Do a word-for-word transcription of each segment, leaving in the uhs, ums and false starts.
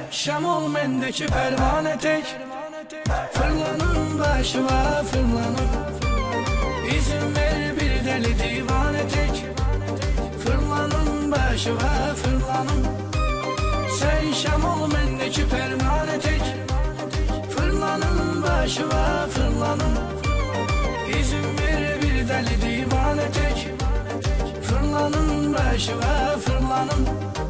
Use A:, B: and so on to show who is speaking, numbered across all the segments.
A: şam ol mendeki pervane tek. Fırlanın başı var fırlanın, İzin ver bir deli divane tek. Fırlanın başı var fırlanın, sen şam ol mendeki pervane tek. Fırlanın başı var fırlanın, İzin ver bir deli divane tek. Fırlanın başı var fırlanın.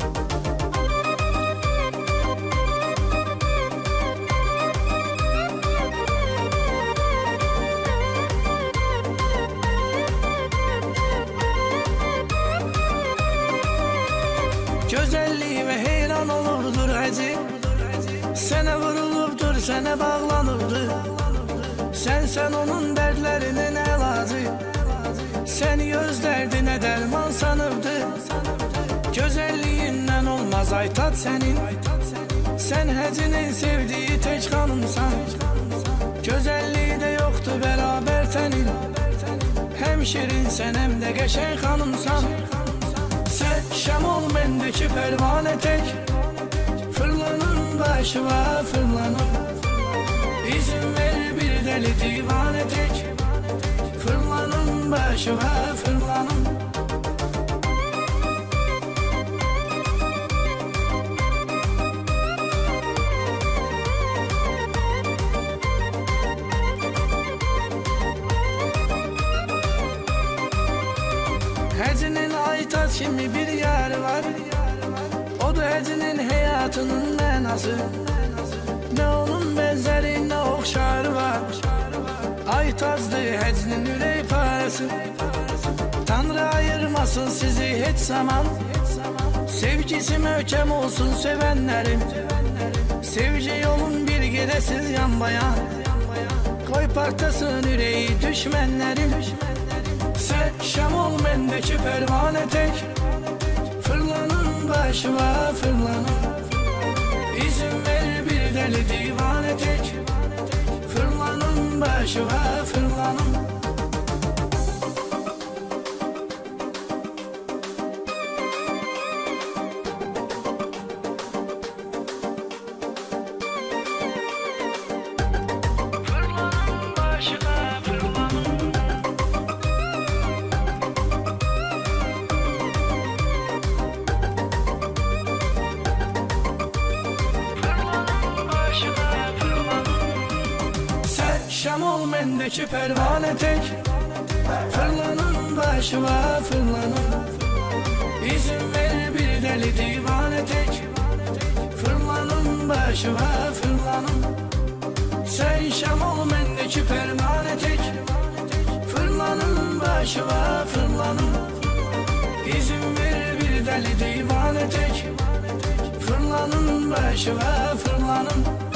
A: Güzelliğime heyran olurdur hacı, sene vurulubdur, sene bağlanırdı. Sen sen onun dertlerinin elacı, seni öz derdine derman sanırdı. Güzelliğinden olmaz ay tat senin, sen hacının sevdiği tek hanımsan. Güzelliği de yoktu beraber tenin, hem şirin sen hem de geçen hanımsan. Sen şam ol mendeki pervane tek. Fırlanın başı var fırlanın, İzin ver bir deli divane tek. Fırlanın başı var fırlanın. Hacının aytat kimi bir yer var, o da hacının hayatının menası. Ne onun benzeri ne okşarı var, aytazdı hacının yüreği parası. Tanrı ayırmasın sizi hiç zaman, sevgisi möhkem olsun sevenlerim. Sevgi yolun bir gidesiz yan bayan, koy partasın yüreği düşmenlerim. Sen şam ol mendeki pervane tek. Fırlanın başı var fırlanın, İzin ver bir deli divane tek. Fırlanın başı var fırlanın. Şam ol mendeki pervane tek. Fırlanın başı var fırlanın, İzin ver bir deli divane tek. Fırlanın başı var fırlanın, sen şam ol mendeki pervane tek. Fırlanın başı var fırlanın, İzin ver bir deli divane tek. Fırlanın başı var fırlanın.